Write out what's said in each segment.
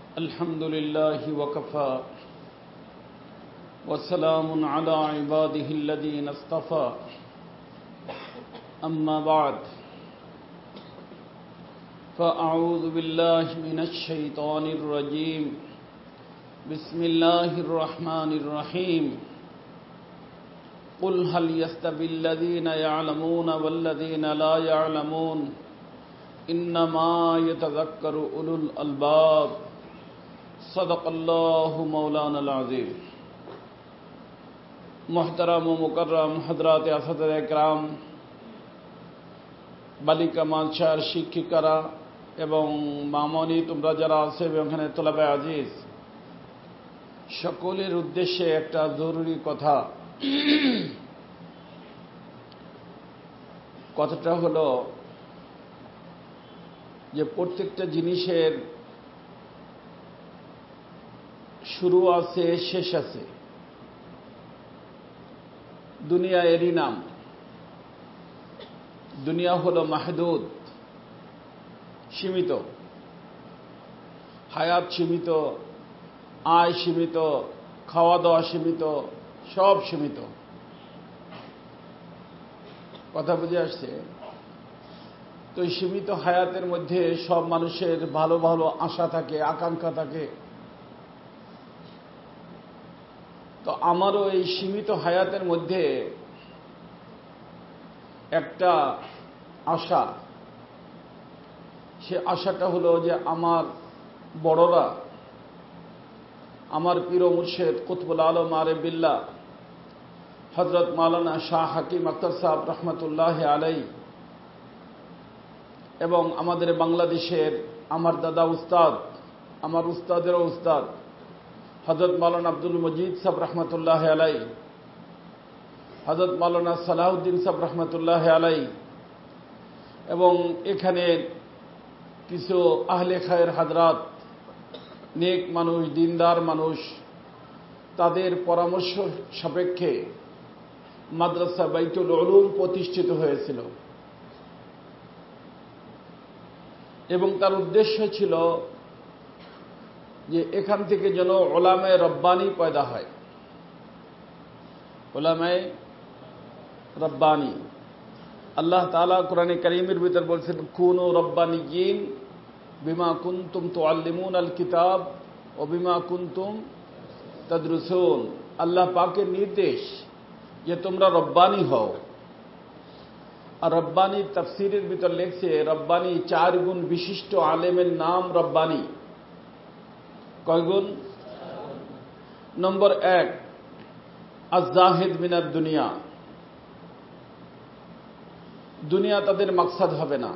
الحمد لله وكفى وسلام على عباده الذين اصطفى أما بعد فأعوذ بالله من الشيطان الرجيم بسم الله الرحمن الرحيم قل هل يستوي الذين يعلمون والذين لا يعلمون إنما يتذكر أولو الألباب صدق الله مولانا العظيم محترم و মুকাররম হযরত আসাদায়ে একরাম, বালিকা মাদ্রাসার শিক্ষিকারা এবং মামনি তোমরা যারা আছে এখানে তোলাবে আজিজ, সকলের উদ্দেশ্যে একটা জরুরি কথা। কথাটা হলো যে প্রত্যেকটা জিনিসের শুরু আছে, শেষ আছে। দুনিয়া এরই নাম। দুনিয়া হলো মাহদুদ, সীমিত। হায়াত সীমিত, আয় সীমিত, খাওয়া দাওয়া সীমিত, সব সীমিত। কথা বুঝে আসছে? তো এই সীমিত হায়াতের মধ্যে সব মানুষের ভালো ভালো আশা থাকে, আকাঙ্ক্ষা থাকে। তো আমারও এই সীমিত হায়াতের মধ্যে একটা আশা, সে আশাটা হলো যে আমার বড়রা, আমার পীর ও মুর্শিদ কুতবুল আলম আরিফ বিল্লাহ হযরত মাওলানা শাহ হাকিম আখতার সাহেব রহমতুল্লাহ আলাইহি এবং আমাদের বাংলাদেশের আমার দাদা উস্তাদ, আমার উস্তাদেরও উস্তাদ হযরত মাওলানা আব্দুল মজিদ সাহেব রহমতুল্লাহ আলাইহি, হযরত মাওলানা সালাউদ্দিন সাহেব রহমতুল্লাহ আলাইহি এবং এখানে কিছু আহলে খায়ের হাজরাত, নেক মানুষ, দিনদার মানুষ, তাদের পরামর্শ সাপেক্ষে মাদ্রাসা বাইতুল উলুম প্রতিষ্ঠিত হয়েছিল এবং তার উদ্দেশ্য ছিল যে এখান থেকে যেন উলামায়ে রব্বানি পয়দা হয়। উলামায়ে রব্বানি, আল্লাহ তাআলা কোরআনে কারীমের ভিতর বলছেন কুনু রব্বানিয়িন বিমা কুনতুম তুআল্লিমুনাল কিতাব ওয়া বিমা কুনতুম তাদরুসুন। আল্লাহ পাকের নির্দেশ যে তোমরা রব্বানি হও। আর রব্বানি তাফসীরের ভিতর লেখছে রব্বানি 4 গুণ বিশিষ্ট আলেমের নাম রব্বানি। কয় গুণ? নম্বর 1, আজ-জাহিদ মিনাদ দুনিয়া। দুনিয়া তাদের মাকসাদ হবে না।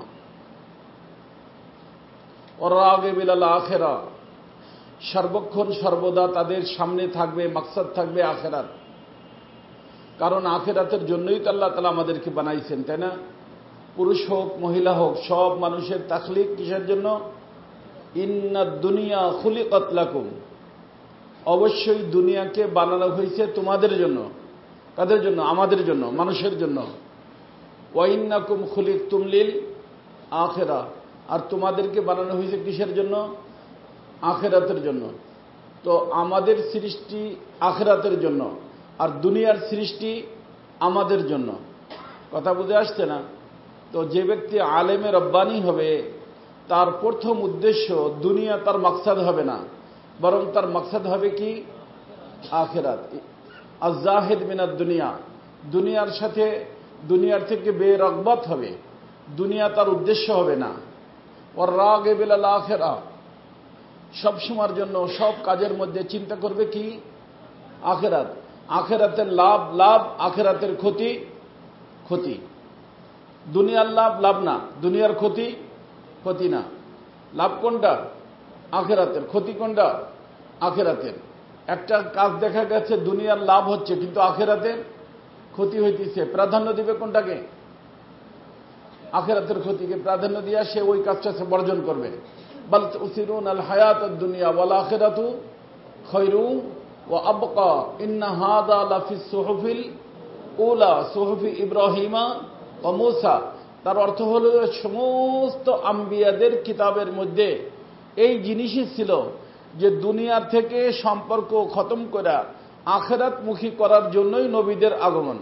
ওয়ারাগিব ইলাল আখিরা, সর্বক্ষণ সর্বদা তাদের সামনে থাকবে, মাকসাদ থাকবে আখিরাত। কারণ আখিরাতের জন্যই তো আল্লাহ তাআলা আমাদেরকে বানাইছেন, তাই না? পুরুষ হোক মহিলা হোক, সব মানুষের তাখলিক কিসের জন্য? ইন্নাদ দুনিয়া খুলিকাত লাকুম, অবশ্যই দুনিয়াকে বানানো হয়েছে তোমাদের জন্য। কাদের জন্য? আমাদের জন্য, মানুষের জন্য। ওয়া ইন্নাকুম খুলিকতুম লিল আখিরা, আর তোমাদেরকে বানানো হয়েছে কিসের জন্য? আখিরাতের জন্য। তো আমাদের সৃষ্টি আখিরাতের জন্য, আর দুনিয়ার সৃষ্টি আমাদের জন্য। কথা বুঝে আসছে না? তো যে ব্যক্তি আলেমে রব্বানি হবে তার প্রথম উদ্দেশ্য দুনিয়া তার মাকসাদ হবে না, বরং তার মাকসাদ হবে কি? আখিরাত। আজ-জাহিদ মিনাদ দুনিয়া, দুনিয়ার সাথে, দুনিয়ার থেকে বেরগবত হবে, দুনিয়া তার উদ্দেশ্য হবে না। ওয়ার-রাগিব ইলাল আখিরা, সব সময়ের জন্য সব কাজের মধ্যে চিন্তা করবে কি? আখিরাত। আখিরাতের লাভ লাভ, আখিরাতের ক্ষতি ক্ষতি। দুনিয়ার লাভ লাভ না, দুনিয়ার ক্ষতি ক্ষতি না। লাভ কোনটা? আখিরাতের। ক্ষতি কোনটা? আখিরাতের। একটা কাজ দেখা গেছে দুনিয়ার লাভ হচ্ছে কিন্তু আখিরাতের ক্ষতি হইতেছে, প্রাধান্য দিবে কোনটাকে? আখিরাতের ক্ষতিকে প্রাধান্য দিয়া সে ওই কাজটা বর্জন করবে। বাল তুসিরুনাল হায়াতাদ দুনিয়া ওয়াল আখিরাতু খায়রুন ওয়া আবকা ইন্না হাযা লাফিস সুহুফিল উলা সুহুফি ইব্রাহিমা ওয়া মূসা। তার অর্থ হল সমস্ত আম্বিয়াদের কিতাবের মধ্যে এই জিনিসই ছিল যে দুনিয়ার থেকে সম্পর্ক খতম করা আখিরাতমুখী করার জন্যই নবীদের আগমন।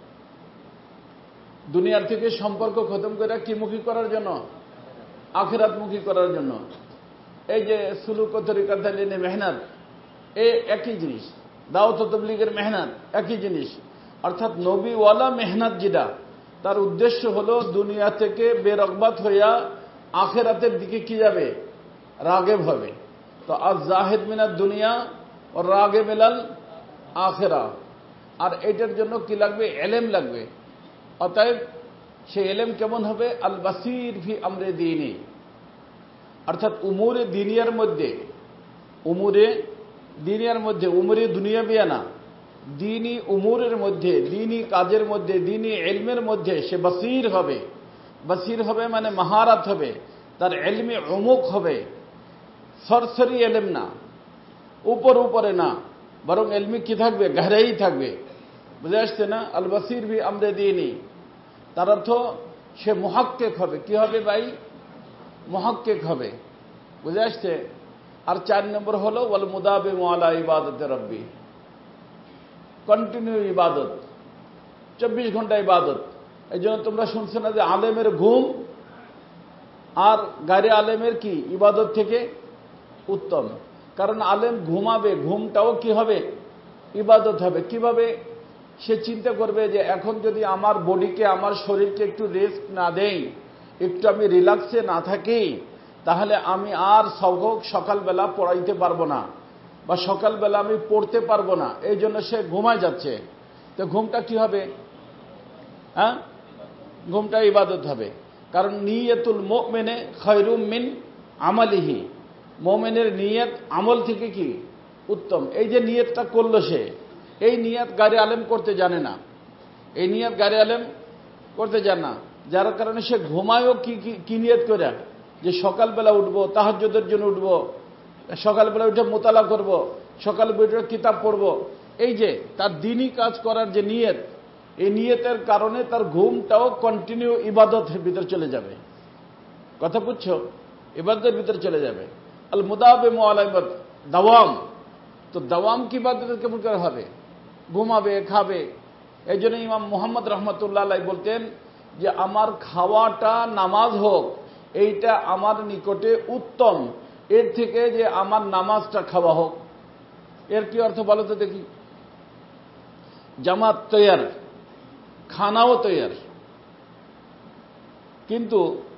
দুনিয়ার থেকে সম্পর্ক খতম করা কি মুখী করার জন্য? আখিরাতমুখী করার জন্য। এই যে সুলুক ও তরিকাত তালিমে মেহনত, এই একই জিনিস। দাওয়াত ও তাবলীগের মেহনত একই জিনিস। অর্থাৎ নবীওয়ালা মেহনত যেটা, তার উদ্দেশ্য হলো দুনিয়া থেকে বেরগবাত হইয়া আখিরাতের দিকে কি যাবে? রাগেব হবে। তো আজ জাহিদ মিনাত দুনিয়া ও রাগে মিলাল আখিরা। আর এটার জন্য কি লাগবে? এলেম লাগবে। অতএব সেই এলেম কেমন হবে? আল বাসির ফি আমরে দ্বীনি, অর্থাৎ উমুরে দিনিয়ার মধ্যে, উমুরে দিনিয়ার মধ্যে, উমুরে দুনিয়া বিয়া না, দিনী উমুরের মধ্যে, দিনী কাজের মধ্যে, দিনী এলমের মধ্যে সে বাসির হবে। বাসির হবে মানে মাহারাত হবে, তার এলমে উমুক হবে। সরসরি এলেম না, উপরে না, বরং এলমি কি থাকবে? গহরাই থাকবে। বুঝে আসছে না? আল বাসির ভি আমরে দিনী, তার অর্থ সে মুহাক্কিক হবে। কি হবে ভাই? মুহাক্কিক হবে। বুঝে আসছে? আর 4 নম্বর হলো ওয়াল মুদাবিমু আলা ইবাদতি রাব্বি, কন্টিনিউ ইবাদত, 24 ঘন্টা ইবাদত। এই জন্য তোমরা শুনছো না যে আলেমের ঘুম আর গায়রে আলেমের কি ইবাদত থেকে উত্তম। কারণ আলেম ঘুমাবে, ঘুমটাও কি হবে? ইবাদত হবে। কিভাবে? সে চিন্তা করবে যে এখন যদি আমার বডিকে, আমার শরীরকে একটু রেস্ট না দেই, একটু আমি রিল্যাক্সে না থাকি, তাহলে আমি আর সকালবেলা পড়াইতে পারবো না, বা সকালবেলা আমি পড়তে পারবো না। এই জন্য সে ঘুমায় যাচ্ছে। তো ঘুমটা কি হবে? হ্যাঁ, ঘুমটা ইবাদত হবে। কারণ নিয়তুল মুমিনে খায়রুম মিন আমালিহি, মুমিনের নিয়ত আমল থেকে কি উত্তম। এই যে নিয়তটা করলো সে, এই নিয়ত গায়রে আলেম করতে জানে না, এই নিয়ত গায়রে আলেম করতে জানে না। যার কারণে সে ঘুমায়ও কি নিয়ত করে? যে সকালবেলা উঠবো, তাহাজ্জুদের জন্য উঠবো, সকালবেলা উঠে মোতালা করব, সকালবেলা উঠে কিতাব পড়ব। এই যে তার দিনই কাজ করার যে নিয়ত, এই নিয়তের কারণে তার ঘুমটাও কন্টিনিউ ইবাদতের ভিতরে চলে যাবে। কথা বুঝছো? ইবাদতের ভিতরে চলে যাবে। আল মুদাবিমু আলা ইবাদ, দাওয়াম। তো দাওয়াম কি ইবাদত কেমন করে হবে? ঘুমাবে, খাবে। এই জন্য ইমাম মুহাম্মদ রহমতুল্লাহ আলাইহি বলতেন যে আমার খাওয়াটা নামাজ হোক, এইটা আমার নিকটে উত্তম এর থেকে যে আমার নামাজটা খাওয়া হোক। এর কি অর্থ বলো তো দেখি? জামাত তৈয়ার, খানাও তৈয়ার, কিন্তু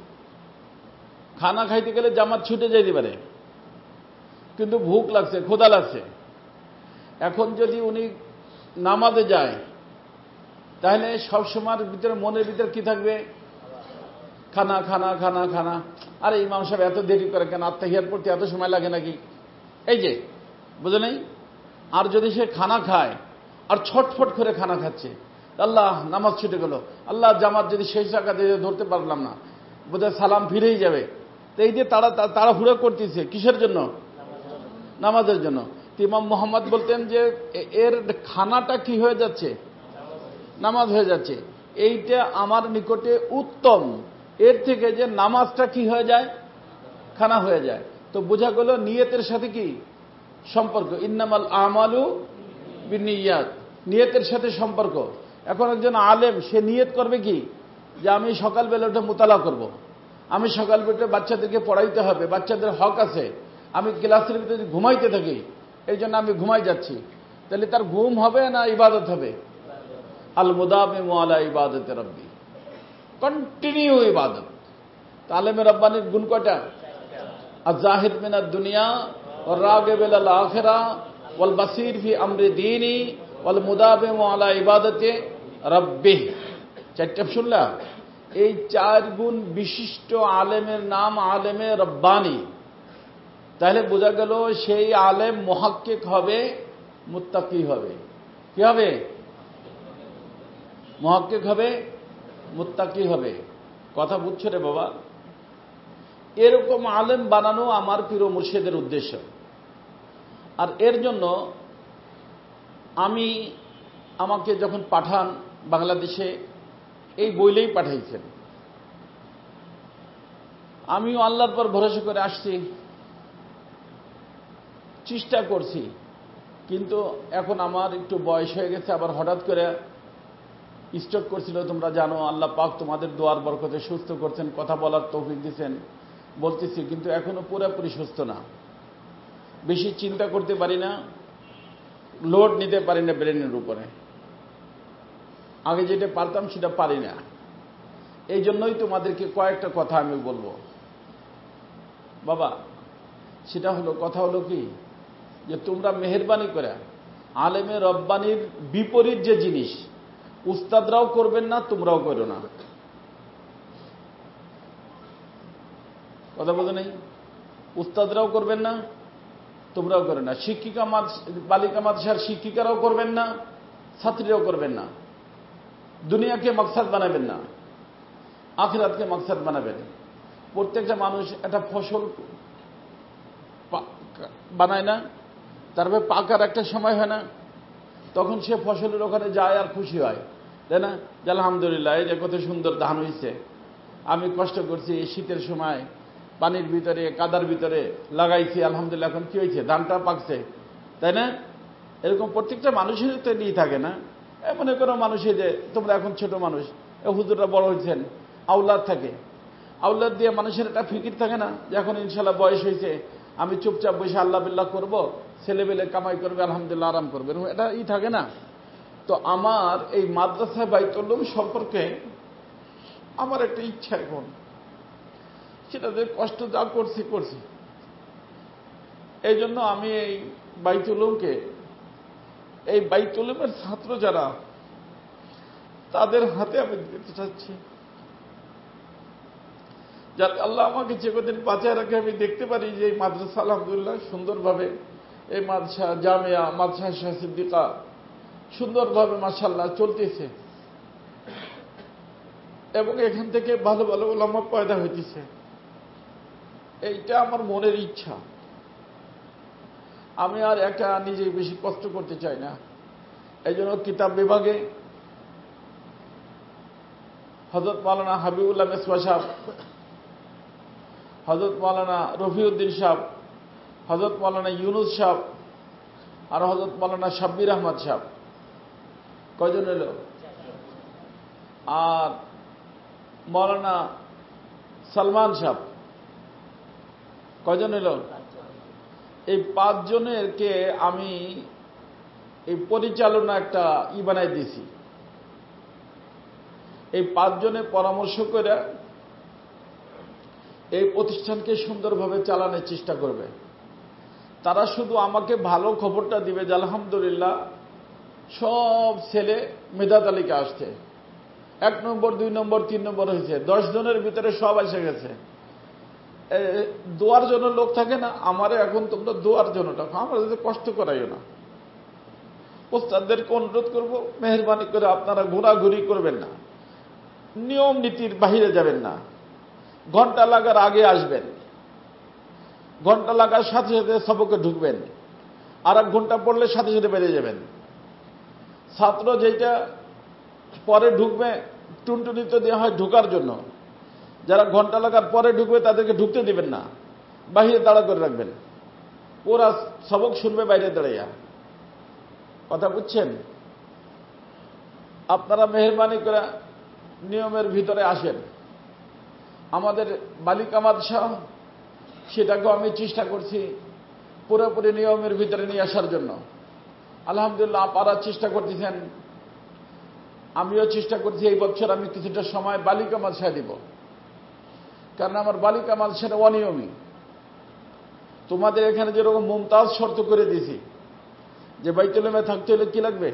খানা খাইতে গেলে জামাত ছুটে যাইতে পারে, কিন্তু ভুক লাগছে, ক্ষুধা লাগছে। এখন যদি উনি নামাজে যায়, তাহলে সবসময়ের ভিতরে মনের ভিতরে কি থাকবে? খানা খানা খানা খানা। আরে ইমাম সাহেব এত দেরি করে কেন? আত্তাহিয়াত পড়তে এত সময় লাগে নাকি? এই যে বুঝে নেই। আর যদি সে খানা খায় আর ছটফট করে খানা খাচ্ছে, আল্লাহ নামাজ ছুটে গেল, আল্লাহ জামাত যদি শেষ রাকাতে ধরতে পারলাম না, বোধহয় সালাম ফিরেই যাবে। তো এই যে তারা হুড়ো করতেছে কিসের জন্য? নামাজের জন্য। ইমাম মুহাম্মদ বলতেন যে এর খানাটা কি হয়ে যাচ্ছে? নামাজ হয়ে যাচ্ছে। এইটা আমার নিকটে উত্তম এর থেকে যে নামাজটা কি হয়ে যায়? খানা হয়ে যায়। তো বোঝা গেল নিয়তের সাথে কি সম্পর্ক। ইন্নামাল আমালু বিন্নিয়াত, নিয়তের সাথে সম্পর্ক। এখন একজন আলেম সে নিয়ত করবে কি? যে আমি সকালবেলা উঠে মোতালা করব, আমি সকালবেলা উঠে বাচ্চাদেরকে পড়াইতে হবে, বাচ্চাদের হক আছে, আমি ক্লাসের ভিতরে যদি ঘুমাইতে থাকি, এই জন্য আমি ঘুমাই যাচ্ছি। তাহলে তার ঘুম হবে না ইবাদত হবে? আল মুদাবিমু আলা ইবাদতি রাব্বি, কন্টিনিউ ইবাদত। আলেমে রব্বানির গুণ কয়টা? আজ-জাহিদ মিনাদ দুনিয়া ওয়ার রাগিব ইলাল আখিরা ওয়াল বাসীর ফি আমরি দীনি ওয়াল মুদাবিমু আলা ইবাদতি রাব্বি। 4টা শুনলা? এই 4 গুণ বিশিষ্ট আলেমের নাম আলেমে রব্বানি। তাহলে বোঝা গেল সেই আলেম মুহাক্কিক হবে, মুত্তাকি হবে। কি হবে? মুহাক্কিক হবে, মুত্তাকি হবে। কথা বুঝছো রে বাবা? এরকম আলেম বানানো আমার পীর মুর্শিদের উদ্দেশ্য। আর এর জন্য আমাকে যখন পাঠান বাংলাদেশে, এই বইলেই পাঠাইছেন। আমিও আল্লাহর পর ভরসা করে আসছি। চেষ্টা করছি, কিন্তু এখন আমার একটু বয়স হয়ে গেছে, আবার হঠাৎ করে স্ট্রোক করছিল। তোমরা জানো, আল্লাহ পাক তোমাদের দোয়ার বরকতে সুস্থ করছেন, কথা বলার তৌফিক দিচ্ছেন, বলতেছি, কিন্তু এখনো পুরোপুরি সুস্থ না। বেশি চিন্তা করতে পারি না, লোড নিতে পারি না ব্রেনের উপরে, আগে যেটা পারতাম সেটা পারি না। এই জন্যই তোমাদেরকে কয়েকটা কথা আমি বলবো বাবা। সেটা হলো, কথা হলো কি, যে তোমরা মেহেরবানি করে আলেমে রব্বানির বিপরীত যে জিনিস উস্তাদরাও করবেন না, তোমরাও করো না। কথা বলতে নেই, উস্তাদরাও করবেন না, তোমরাও করো না। শিক্ষিকা বালিকা মাদ্রাসার শিক্ষিকারাও করবেন না, ছাত্রীরাও করবেন না। দুনিয়াকে মাকসাদ বানাবেন না, আখিরাতকে মাকসাদ বানাবেন। প্রত্যেকটা মানুষ একটা ফসল বানায় না, তারপরে পাকার একটা সময় হয় না, তখন সে ফসলের ওখানে যায় আর খুশি হয়, তাই না? যে আলহামদুলিল্লাহ, এই যে কত সুন্দর ধান হয়েছে, আমি কষ্ট করছি এই শীতের সময়, পানির ভিতরে কাদার ভিতরে লাগাইছি, আলহামদুলিল্লাহ এখন কি হয়েছে, ধানটা পাকছে, তাই না? এরকম প্রত্যেকটা মানুষের তো নিয়ে থাকে না। মনে করো মানুষের যে তোমরা এখন ছোট মানুষ, হুজুররা বড় হয়েছেন, আউলাদ থাকে, আউলাদ দিয়ে মানুষের একটা ফিকির থাকে না, যে এখন ইনশাল্লাহ বয়স হয়েছে, আমি চুপচাপ বসে আল্লাহ বিল্লাহ করবো, ছেলেবেলে কামাই করবে, আলহামদুলিল্লাহ আরাম করবে, এটা থাকে না। তো আমার এই মাদ্রাসা বাইতুল উলুম সম্পর্কে আমার একটা ইচ্ছা এখন, সেটা যে কষ্ট যা করছি, এই জন্য আমি এই বাইতুল উলুমকে, এই বাইতুল উলুমের ছাত্র যারা, তাদের হাতে আমি দিতে চাচ্ছি, যাতে আল্লাহ আমাকে যে কদিন বাঁচায় রাখে আমি দেখতে পারি যে এই মাদ্রাসা আলহামদুলিল্লাহ সুন্দরভাবে, এই মাদ্রাসা জামিয়া মাদ্রাসা সিদ্দিকা সুন্দরভাবে মাশাআল্লাহ চলতেছে, এবং এখান থেকে ভালো ভালো উলামা পয়দা হইতেছে। এইটা আমার মনের ইচ্ছা। আমি আর একা নিজে বেশি কষ্ট করতে চাই না। এই জন্য কিতাব বিভাগে হযরত মাওলানা হাবিবুল্লাহ মেসওয়া সাহেব, হযরত মাওলানা রফিউদ্দিন সাহেব, হযরত মাওলানা ইউনুস সাহেব, আর হযরত মাওলানা শাব্বির আহমদ সাহেব, কয়জন এলো? আর মাওলানা সালমান সাহেব, কয়জন এলো? এই 5 জনেরকে আমি এই পরিচালনা একটা বানাই দিয়েছি। এই 5 জনে পরামর্শ করে এই প্রতিষ্ঠানকে সুন্দরভাবে চালানোর চেষ্টা করবে। তারা শুধু আমাকে ভালো খবরটা দিবে যে আলহামদুলিল্লাহ সব ছেলে মেধা তালিকা আসছে, 1 নম্বর 2 নম্বর 3 নম্বর হয়েছে, 10 জনের ভিতরে সব এসে গেছে। দোয়ার জন্য লোক থাকে না, আমারে এখন তোমরা দোয়ার জন্য টাকা, আমরা যদি কষ্ট করাইও না। ওস্তাদদেরকে অনুরোধ করবো, মেহরবানি করে আপনারা ঘোরাঘুরি করবেন না, নিয়ম নীতির বাহিরে যাবেন না, ঘন্টা লাগার আগে আসবেন, ঘন্টা লাগার সাথে সাথে সবকে ঢুকবেন, আর 1 ঘন্টা পড়লে সাথে সাথে বেরিয়ে যাবেন। ছাত্র যেটা পরে ঢুকবে, টুনটুনি তো দেওয়া হয় ঢুকার জন্য, যারা ঘন্টা লাগার পরে ঢুকবে তাদেরকে ঢুকতে দিবেন না, বাহিরে দাঁড়া করে রাখবেন, ওরা সবক শুনবে বাইরে দাঁড়াইয়া। কথা বুঝছেন? আপনারা মেহরবানি করে নিয়মের ভিতরে আসেন। আমাদের বালিকা মাদ্রাসা, সেটাকেও আমি চেষ্টা করছি পুরোপুরি নিয়মের ভিতরে নিয়ে আসার জন্য। আলহামদুলিল্লাহ আপনারা চেষ্টা করতেছেন, আমিও চেষ্টা করছি। এই বছর আমি কিছুটা সময় বালিকা মাদ্রাসায় দিব, কারণ আমার বালিকা মাদ্রাসাটা অনিয়মী। তোমাদের এখানে যেরকম মুমতাজ শর্ত করে দিয়েছি যে বাইতুল উলুমে থাকতে হলে কি লাগবে,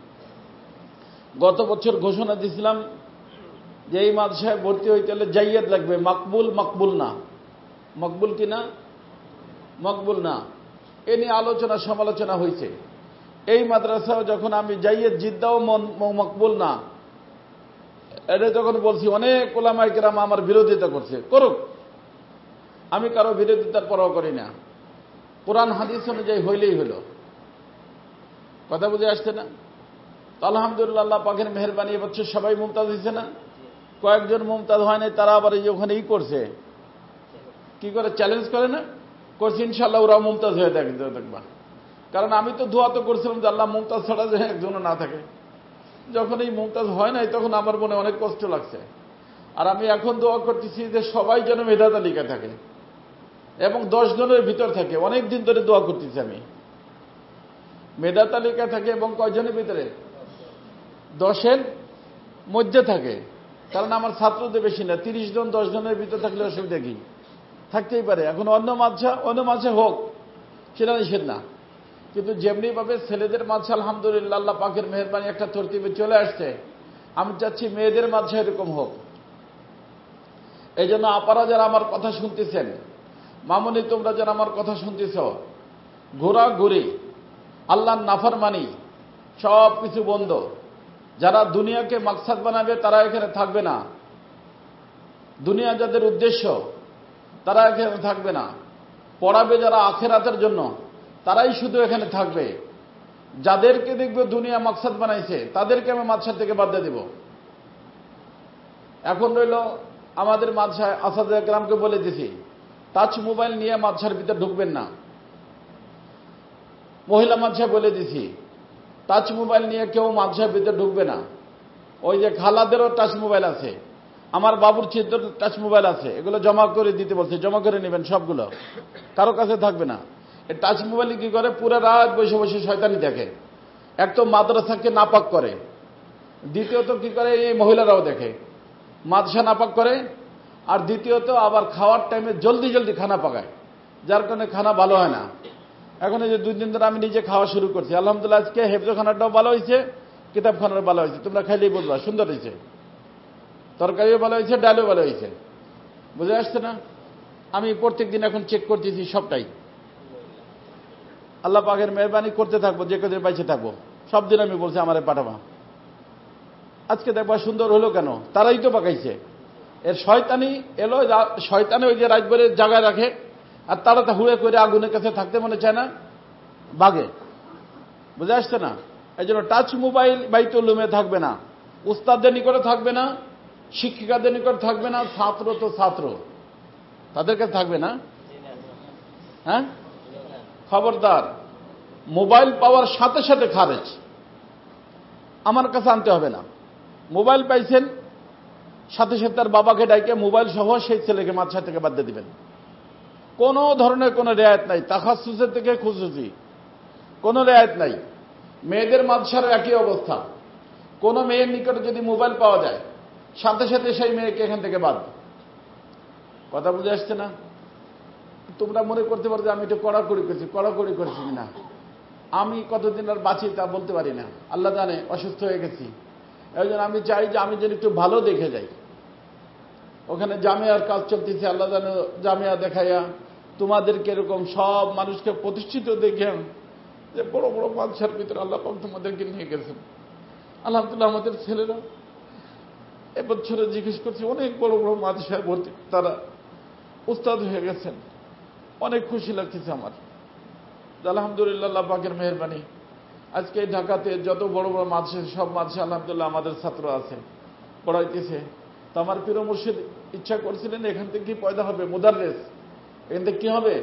গত বছর ঘোষণা দিয়েছিলাম যে এই মাদ্রাসায় ভর্তি হইতে হলে জাইয়াত লাগবে, মকবুল মকবুল না, মকবুল কি না, মকবুল না। এ নিয়ে আলোচনা সমালোচনা হয়েছে। এই মাদ্রাসাও যখন আমি জাইয়াত জিদ্দাও মকবুল না, এটা যখন বলছি, অনেক উলামায়ে কেরাম আমার বিরোধিতা করছে, করুক, আমি কারো বিরোধিতার পরোয়া করি না, কোরআন হাদিস অনুযায়ী হইলেই হলো। কথা বুঝে আসছে না? তো আলহামদুলিল্লাহ আল্লাহ পাকের মেহেরবানি, এবছর সবাই মুমতাজ হয়েছে না? কয়েকজন মুমতাজ হয় নাই, তারা আবার এই ওখানে করছে, কি করে চ্যালেঞ্জ করে না, করছি ইনশাল্লাহ ওরা মুমতাজ হয়ে দেখবা। কারণ আমি তো দোয়া তো করছিলাম যে আল্লাহ মুমতাজ ছাড়া যে একজনও না থাকে। যখন এই মুমতাজ হয় নাই তখন আমার মনে অনেক কষ্ট লাগছে। আর আমি এখন দোয়া করতেছি যে সবাই যেন মেধা তালিকা থাকে এবং 10 জনের ভিতর থাকে। অনেক দিন ধরে দোয়া করতেছি আমি মেধা তালিকা থাকে এবং কয়জনের ভিতরে 10-এর মধ্যে থাকে। কারণ আমার ছাত্রদের বেশি না, 30 জন 10 জনের ভিতর থাকলে অসুবিধা কি, থাকতেই পারে। এখন অন্য মাঝে হোক সেটা নিষেধ না, কিন্তু যেমনি ভাবে ছেলেদের মাঝে আলহামদুলিল্লাহ আল্লাহ পাকের মেহেরবানি একটা তরতিবে চলে আসছে, আমি চাচ্ছি মেয়েদের মাঝে এরকম হোক। এই জন্য আপারা যারা আমার কথা শুনতেছেন, মামুনি তোমরা যারা আমার কথা শুনতেছ, ঘোরাঘুরি আল্লাহর নাফরমানি সব কিছু বন্ধ। যারা দুনিয়াকে মাকসাদ বানাবে তারা এখানে থাকবে না, দুনিয়া যাদের উদ্দেশ্য তারা এখানে থাকবে না। পড়াবে যারা আখিরাতের জন্য তারাই শুধু এখানে থাকবে। যাদেরকে দেখবে দুনিয়া মাকসাদ বানাইছে তাদেরকে আমি মাদ্রাসা থেকে বাদ দিয়ে দেব। এখন রইল আমাদের মাদ্রাসায় আসাদে একরামকে বলে দিছি টাচ মোবাইল নিয়ে মাদ্রাসার ভিতরে ঢুকবেন না। মহিলা মাদ্রাসায় বলে দিছি টাচ মোবাইল নিয়ে কেউ মাদ্রাসার ভিতরে ঢুকবে না। ওই যে খালাদেরও টাচ মোবাইল আছে, আমার বাবুর চিত্র টাচ মোবাইল আছে, এগুলো জমা করে দিতে বলছে, জমা করে নেবেন সবগুলো, কারো কাছে থাকবে না। এই টাচ মোবাইল কি করে, পুরো রাত বসে বসে শয়তানি দেখে। এক তো মাদ্রাসাকে নাপাক করে, দ্বিতীয়ত কি করে এই মহিলারাও দেখে মাদ্রাসা নাপাক করে, আর দ্বিতীয়ত আবার খাওয়ার টাইমে জলদি জলদি খানা পাকায়, যার কারণে খানা ভালো হয় না। এখন এই যে 2 দিন ধরে আমি নিজে খাওয়া শুরু করছি, আলহামদুলিল্লাহ আজকে হেফজখানাটাও ভালো হয়েছে, কিতাবখানাও ভালো হয়েছে। তোমরা খাইলেই বুঝবা সুন্দর হয়েছে, তরকারিও ভালো হয়েছে, ডালও ভালো হয়েছে। বুঝে আসছে না? আমি প্রত্যেক দিন এখন চেক করতেছি সবটাই। আল্লাহ পাকের মেহরবানি করতে থাকবো, যে কদিন বাইচে থাকবো সব দিন আমি বলছি আমারে পাঠাবা। আজকে দেখবা সুন্দর হলো কেন, তারাই তো পাকাইছে। এর শয়তানি এলো, শয়তানে ওই যে রাজবাড়ির জায়গায় রাখে, আর তারা তা হুড়ে করে আগুনের কাছে থাকতে মনে চায় না, বাগে। বুঝে আসছে না? এই জন্য টাচ মোবাইল বাইতুল উলুমে থাকবে না, উস্তাদদের নিকটে থাকবে না, শিক্ষিকাদের নিকট থাকবে না, ছাত্র তো ছাত্র তাদের কাছে থাকবে না। হ্যাঁ, খবরদার, মোবাইল পাওয়ার সাথে সাথে খারেজ, আমার কাছে আনতে হবে না। মোবাইল পাইছেন সাথে সাথে তার বাবাকে ডাইকে মোবাইল সহ সেই ছেলেকে মাদ্রাসা থেকে বাদ দিয়ে দিবেন। কোন ধরনের কোনো রেয়ায়ত নাই, তাখাসুসের থেকে খুসুসি কোনো রেয়ায়ত নাই। মেয়েদের মাদ্রাসার একই অবস্থা, কোন মেয়ের নিকটে যদি মোবাইল পাওয়া যায় সাথে সাথে সেই মেয়েকে এখান থেকে বাদ। কথা বুঝে আসছে না? তোমরা মনে করতে পারো যে আমি একটু কড়াকড়ি করছি না। আমি কতদিন আর বাঁচি তা বলতে পারি না, আল্লাহ জানে, অসুস্থ হয়ে গেছি। এই জন্য আমি চাই যে আমি যেন একটু ভালো দেখে যাই। ওখানে জামিয়ার কাজ চলতেছে, আল্লাহ জানে, জামিয়া দেখাইয়া তোমাদেরকে এরকম সব মানুষকে প্রতিষ্ঠিত দেখে যে বড় বড় মাদ্রাসার ভিতরে আল্লাহ পাক তোমাদেরকে নিয়ে গেছেন। আলহামদুলিল্লাহ আমাদের ছেলেরা এবছরে জিজ্ঞেস করছে অনেক বড় বড় মাদ্রাসায় ভর্তি, তারা উস্তাদ হয়ে গেছেন। অনেক খুশি লাগতেছে আমার। আলহামদুলিল্লাহ আল্লাহ পাকের মেহেরবানি। আজকে ঢাকাতে যত বড় বড় মাদ্রাসা, সব মাদ্রাসা আলহামদুলিল্লাহ আমাদের ছাত্র আছে, পড়াইতেছে। তো আমার প্রিয় মুর্শিদ ইচ্ছা করছিলেন এখান থেকে কি পয়দা হবে, মুদাররিস, এখান থেকে কি হবে।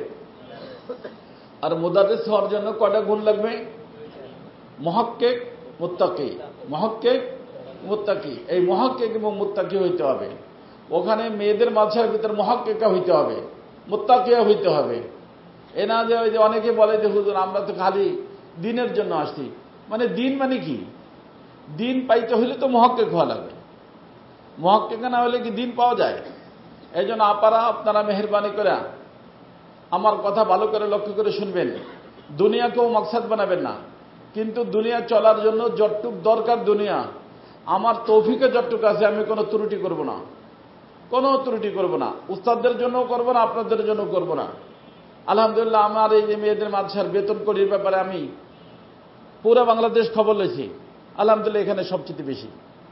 আর মুদাররিস হওয়ার জন্য কয়টা গুণ লাগবে? মুহাক্কিক, মুত্তাকি। মুহাক্কিক, মুত্তাকি, এই মুহাক্কিক এবং মুত্তাকি হইতে হবে। ওখানে মেয়েদের মাদ্রাসার ভিতরে মুহাক্কিকা হইতে হবে, মুত্তাকিয়া হইতে হবে। এ না যে ওই যে অনেকে বলে যে হুজুর আমরা তো খালি দিনের জন্য আসছি। মানে দিন মানে কি? দিন পাইতে হইলে তো মুহাক্কিক হওয়া লাগবে। মুহাক্কিক না হলে কি দিন পাওয়া যায়? এই জন্য আপনারা মেহেরবানি করে আমার কথা ভালো করে লক্ষ্য করে শুনবেন। দুনিয়াকেও মাকসাদ বানাবেন না, কিন্তু দুনিয়া চলার জন্য যতটুক দরকার দুনিয়া, আমার তৌফিকে যতটুকু আছে আমি কোনো ত্রুটি করব না, কোনো ত্রুটি করব না। উস্তাদদের জন্য করব না, আপনাদের জন্য করব না। আলহামদুলিল্লাহ আমার এই যে মেয়েদের মাদ্রাসার বেতন করির ব্যাপারে আমি পুরো বাংলাদেশ খবর লইছি। আলহামদুলিল্লাহ এখানে সবচেয়ে বেশি।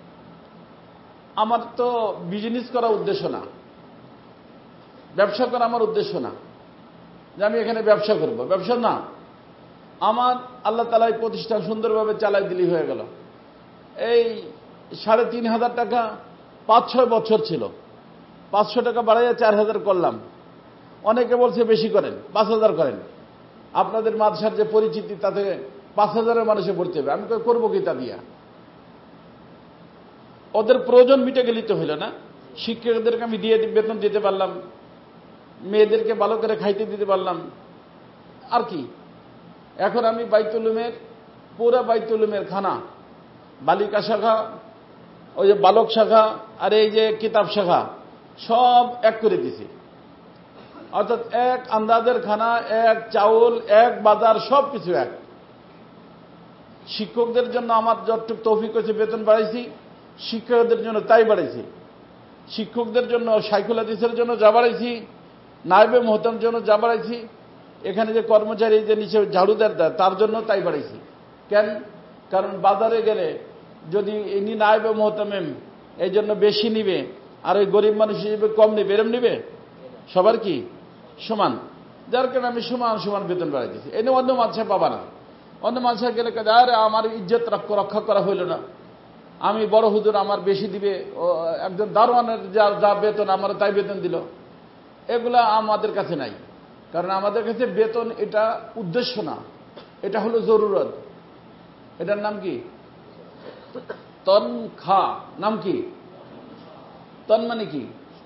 আমার তো বিজনেস করা উদ্দেশ্য না, ব্যবসা করা আমার উদ্দেশ্য না যে আমি এখানে ব্যবসা করব, ব্যবসা না। আমার আল্লাহ তাআলা এই প্রতিষ্ঠান সুন্দরভাবে চালাই দিলি হয়ে গেল। এই 3,500 টাকা 5-6 বছর ছিল, 500 টাকা বাড়াইয়া 4,000 করলাম। অনেকে বলছে বেশি করেন, 5,000 করেন। আপনাদের মাদ্রাসার যে পরিচিতি তাতে 5,000-এর মানুষে পড়তে হবে। আমি করবো কি তা দিয়া? ওদের প্রয়োজন মিটে গেলেই তো হইল না। শিক্ষকদেরকে আমি দিয়ে বেতন দিতে পারলাম, মেয়েদেরকে ভালো করে খাইতে দিতে পারলাম, আর কি। এখন আমি বাইতুল উলুমের পুরা বাইতুল উলুমের খানা, বালিকা শাখা, ওই যে বালক শাখা আর এই যে কিতাব শাখা সব এক করে দিছি। অর্থাৎ এক আন্দাজের খানা, এক চাউল, এক বাজার, সব কিছু এক। শিক্ষকদের জন্য আমার যতটুকু তৌফিক হয়েছে বেতন বাড়াইছি, শিক্ষকদের জন্য তাই বাড়াইছি। শিক্ষকদের জন্য, শাইখুল হাদিসের জন্য যা বাড়াইছি, নায়েবে মুহতারামের জন্য যা বাড়াইছি, এখানে যে কর্মচারী যে নিচে ঝাড়ুদার দেয় তার জন্য তাই বাড়াইছি। কেন? কারণ বাজারে গেলে যদি ইনি নায়েবে মুহতামিম এই জন্য বেশি নিবে, আর ওই গরিব মানুষ হিসেবে কম নিবে, এরম নিবে? সবার কি সমান? যার কারণে আমি সমান সমান বেতন বাড়াই দিচ্ছি। এনে অন্য মাদ্রাসা পাবা না। অন্য মাদ্রাসা গেলে আরে আমার ইজ্জত রক্ষা করা হইল না, আমি বড় হুজুর আমার বেশি দিবে, একজন দারোয়ানের যা বেতন আমার তাই বেতন দিল। এগুলা আমাদের কাছে নাই। কারণ আমাদের কাছে বেতন এটা উদ্দেশ্য না, এটা হলো জরুরত। এটার নাম কি? তনখা। নাম কি? তন মানে কি?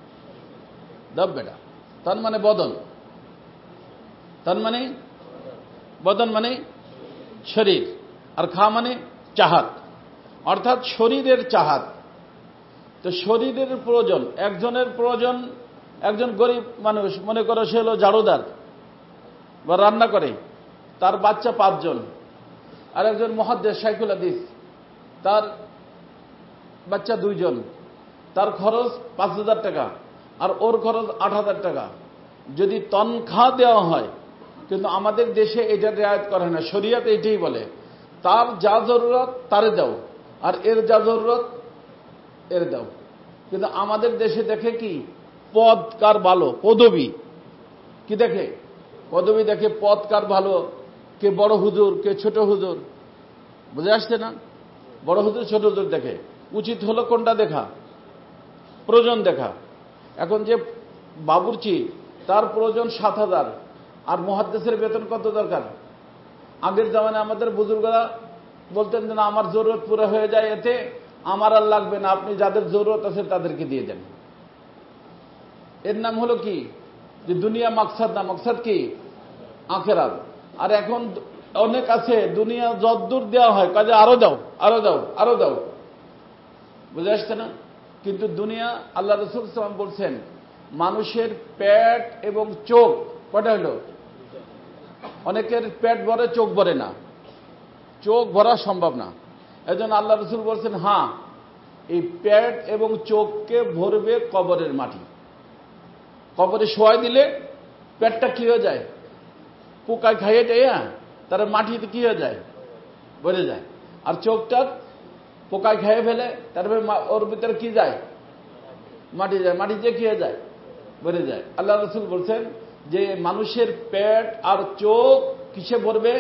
দব বেটা। তন মানে বদন, তন মানে বদন মানে শরীর, আর খা মানে চাহাত, অর্থাৎ শরীরের চাহাত। তো শরীরের প্রয়োজন, একজনের প্রয়োজন, একজন গরিব মানুষ মনে করো সে হলো ঝাড়ুদার বা রান্না করে, তার বাচ্চা 5 জন, আর একজন মুহাদ্দিস শাইখুল হাদিস তার বাচ্চা 2 জন, তার খরচ 5,000 টাকা আর ওর খরচ 8,000 টাকা। যদি তনখা দেওয়া হয়, কিন্তু আমাদের দেশে এটা রেয়ায়ত করে না, শরিয়াতে এটাই বলে তার যা জরুরত তারে দাও, আর এর যা জরুরত এর দাও। কিন্তু আমাদের দেশে দেখে কি পদ কার ভালো, পদবী কি দেখে, পদবী দেখে, পদ কার ভালো, কে বড় হুজুর কে ছোট হুজুর, বুঝে আসছে না? বড় হুজুর ছোট হুজুর দেখে। উচিত হলো কোনটা দেখা? প্রয়োজন দেখা। এখন যে বাবুর্চি তার প্রয়োজন 7,000, আর মুহাদ্দিসের বেতন কত দরকার? আগের জামানায় আমাদের বুজুর্গরা বলতেন যে না আমার জরুরত পুরো হয়ে যায়, এতে আমার আর লাগবে না, আপনি যাদের জরুরত আছে তাদেরকে দিয়ে দেন। এর নাম হলো কি? যে দুনিয়া মাকসাদ না, মাকসাদ কি? আখিরাত। আর এখন অনেক আছে দুনিয়া যদ্দূর দেওয়া হয় কাজে আরো দাও, আরো দাও, আরো দাও, বুঝে আসছে না? কিন্তু দুনিয়া, আল্লাহ রাসূল সাল্লাল্লাহু আলাইহি ওয়াসাল্লাম বলছেন মানুষের পেট এবং চোখ কয়টা হলো? অনেকের পেট ভরে চোখ ভরে না, চোখ ভরা সম্ভব না। এজন্য আল্লাহ রাসূল বলছেন হ্যাঁ, এই পেট এবং চোখকে ভরবে কবরের মাটি। কবরে শোয়াই দিলে পেটটা কি হয়ে যায়? পোকায় খাইয়ে যায়, তার মাটিতে কি হয়ে যায়? ভরে যায়। আর চোখটা পোকায় খেয়ে ফেলে, তারপরে ওর ভিতরে কি যায়? মাটি যায়। মাটি দিয়ে কি হয়ে যায়? ভরে যায়। আল্লাহ রাসূল বলছেন যে মানুষের পেট আর চোখ কিসে ভরবে?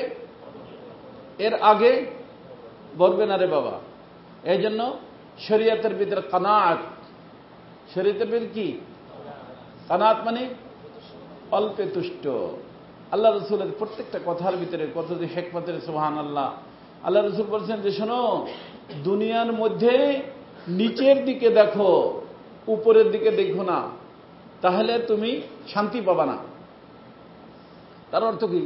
এর আগে ভরবে না রে বাবা। এই জন্য শরীয়তের ভিতরে কানাত, শরীয়তের ভিতরে কি কানাত মানে অল্পে তুষ্ট। আল্লাহ রাসূলের প্রত্যেকটা কথার ভিতরে কত যে হিকমতের, সুবহানাল্লাহ। আল্লাহ রাসূল বলছেন যে শোনো, দুনিয়ার মধ্যে নিচের দিকে দেখো, উপরের দিকে দেখো না, তাহলে তুমি শান্তি পাবা না। তার অর্থ কি?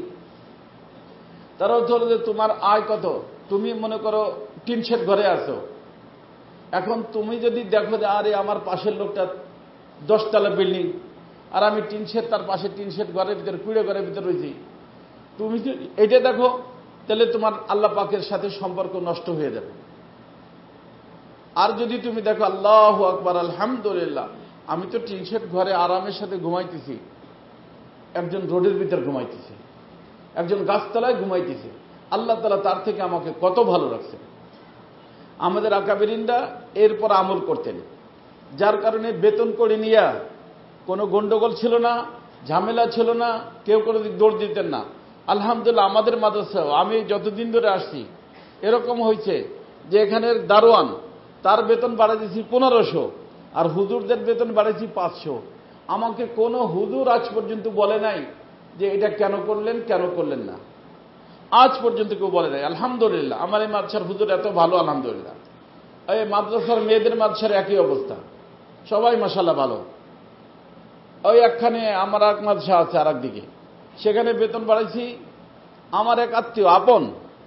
তার অর্থ হলো যে তোমার আয় কত, তুমি মনে করো টিন শেড ঘরে আছো, এখন তুমি যদি দেখো যে আরে আমার পাশের লোকটা 10 তলা বিল্ডিং আর আমি টিন শেড, তার পাশে টিন শেড ঘরের ভিতরে, কুড়ে ঘরের ভিতরে রয়েছি, তুমি যদি এটা দেখো তাহলে তোমার আল্লাহ পাকের সাথে সম্পর্ক নষ্ট হয়ে যাবে। আর যদি তুমি দেখো আল্লাহু আকবার, আলহামদুলিল্লাহ, আমি তো টিন শেড ঘরে আরামের সাথে ঘুমাইতেছি, একজন রোডের ভিতর ঘুমাইতেছে, একজন গাছতলায় ঘুমাইতেছে, আল্লাহ তাআলা তার থেকে আমাকে কত ভালো রাখছে। আমাদের আকাবেরিনরা এরপর আমল করতেন, যার কারণে বেতন করে নিয়ে কোনো গন্ডগোল ছিল না, ঝামেলা ছিল না, কেউ কোনো দিক দৌড় দিতেন না। আলহামদুলিল্লাহ আমাদের মাদ্রাসাও আমি যতদিন ধরে আসছি এরকম হয়েছে যে এখানের দারোয়ান তার বেতন বাড়াইছি 1500, আর হুজুরদের বেতন বাড়াইছি 500। আমাকে কোনো হুজুর আজ পর্যন্ত বলে নাই যে এটা কেন করলেন না, আজ পর্যন্ত কেউ বলে নাই। আলহামদুলিল্লাহ, আমার এই মাদ্রাসার হুজুর এত ভালো, আলহামদুলিল্লাহ। এই মাদ্রাসার মেয়েদের মাদ্রাসার একই অবস্থা, সবাই মাশাআল্লাহ ভালো। ওই একখানে আমার এক মাদ্রাসা আছে আর একদিকে, সেখানে বেতন বাড়াইছি। আমার এক আত্মীয় আপন,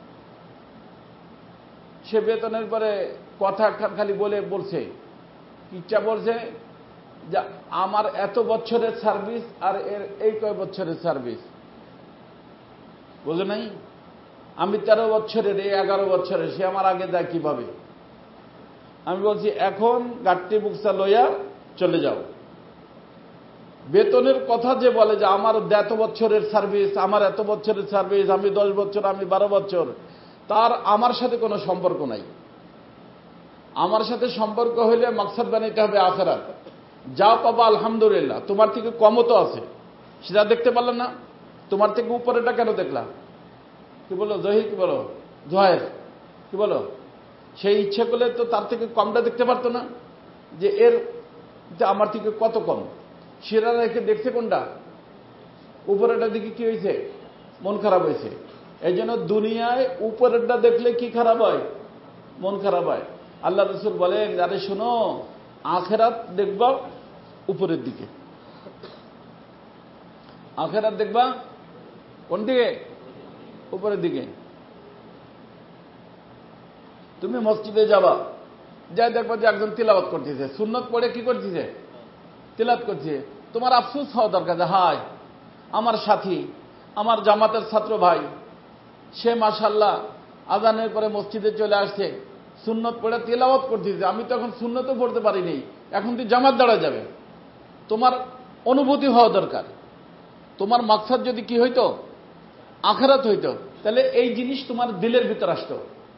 সে বেতনের পরে কথা একখান খালি বলছে কিচ্ছা বলছে যে আমার এত বছরের সার্ভিস আর এর এই কয় বছরের সার্ভিস, বুঝলে নাই? আমি 13 বছরের, এই 11 বছরের, সে আমার আগে যায় কিভাবে? আমি বলছি এখন গাট্টি বুকসা লইয়া চলে যাও। বেতনের কথা যে বলে যে আমার এত বছরের সার্ভিস, আমার এত বছরের সার্ভিস, আমি 10 বছর, আমি 12 বছর, তার আমার সাথে কোনো সম্পর্ক নাই। আমার সাথে সম্পর্ক হইলে মাকসাদ বানাইতে হবে আখিরাত। যা পাবা আলহামদুলিল্লাহ, তোমার থেকে কমও তো আছে, সেটা দেখতে পারলাম না। তোমার থেকে উপরেটা কেন দেখলা? কি বলো জহির, কি বলো জহের, কি বলো? সেই ইচ্ছে করলে তো তার থেকে কমটা দেখতে পারতো না, যে এর আমার থেকে কত কম। সেরা রেখে দেখছে কোনটা? উপরেটা দিকে কি হয়েছে? মন খারাপ হয়েছে। এই জন্য দুনিয়ায় উপরেরটা দেখলে কি খারাপ হয়? মন খারাপ হয়। আল্লাহ রাসূল বলেন, আরে শোনো, আখিরাত দেখবা উপরের দিকে, আখিরাত দেখবা কোন দিকে? উপরের দিকে। তুমি মসজিদে যাবা, যাই দেখবা যে একজন তিলাওয়াত করতেছে, সুন্নত পড়ে কি করতেছে? তিলাওয়াত করছে। তোমার আফসোস হওয়া দরকার যে হায়, আমার সাথী, আমার জামাতের ছাত্র ভাই, সে মাশাআল্লাহ আজানের পরে মসজিদে চলে আসছে, সুন্নত পড়ে তিলাওয়াত করতেছে, আমি তো এখন সুন্নতও পড়তে পারিনি, এখন তুই জামাত দাঁড়ায় যাবে। তোমার অনুভূতি হওয়া দরকার। তোমার মাকসাদ যদি কি হইতো? আখিরাত হইতো, তাহলে এই জিনিস তোমার দিলের ভিতর আসতো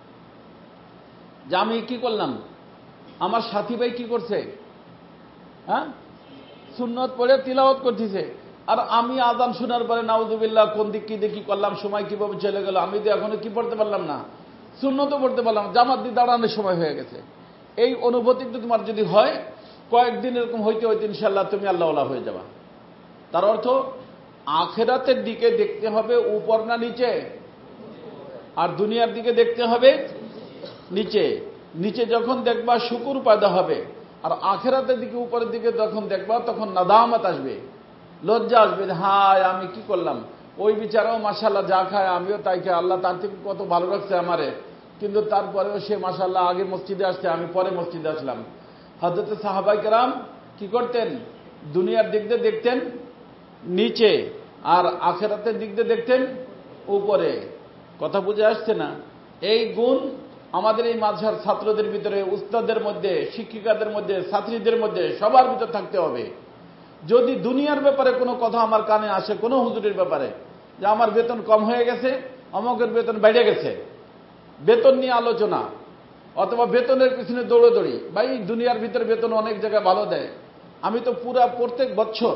যে আমি কি করলাম, আমার সাথী ভাই কি করছে, হ্যাঁ সুন্নত পড়ে তিলাওয়াত করতেছে, আর আমি আযান শোনার পরে নাউযুবিল্লাহ কোন দিক কি দেখি করলাম, সময় কিভাবে চলে গেল, আমি তো এখনো কি পড়তে পারলাম না, সুন্নতও পড়তে পারলাম, জামাত দিয়ে দাঁড়ানোর সময় হয়ে গেছে। এই অনুভূতি তোমার যদি হয়, কয়েকদিন এরকম হইতে হইতে ইনশাআল্লাহ তুমি আল্লাহওয়ালা হয়ে যাবা। তার অর্থ আখিরাতের দিকে দেখতে হবে উপর না নিচে, আর দুনিয়ার দিকে দেখতে হবে নিচে। নিচে যখন দেখবা শুকুর পয়দা হবে, আর আখিরাতের দিকে উপরের দিকে যখন দেখবা তখন নাদামত আসবে, লজ্জা আসবে, হায় আমি কি করলাম। ওই বিচারাও মাশাআল্লাহ যা খায় আমিও তাই খাই, আল্লাহ তার থেকে কত ভালো রাখছে আমারে, কিন্তু তারপরেও সে মাশাআল্লাহ আগে মসজিদে আসছে, আমি পরে মসজিদে আসলাম। হযরত সাহাবায়ে কেরাম কি করতেন? দুনিয়ার দিক দিয়ে দেখতেন নিচে, আর আখিরাতের দিক দিয়ে দেখতেন উপরে। কথা বুঝে আসছে না? এই গুণ আমাদের এই মাঝার ছাত্রদের ভিতরে, উস্তাদের মধ্যে, শিক্ষিকাদের মধ্যে, ছাত্রীদের মধ্যে সবার ভিতর থাকতে হবে। যদি দুনিয়ার ব্যাপারে কোনো কথা আমার কানে আসে, কোনো হুজুরের ব্যাপারে, যে আমার বেতন কম হয়ে গেছে, অমুকের বেতন বেড়ে গেছে, বেতন নিয়ে আলোচনা, অথবা বেতনের পিছনে দৌড়োদৌড়ি, ভাই দুনিয়ার ভিতরে বেতন অনেক জায়গায় ভালো দেয়। আমি তো পুরা প্রত্যেক বছর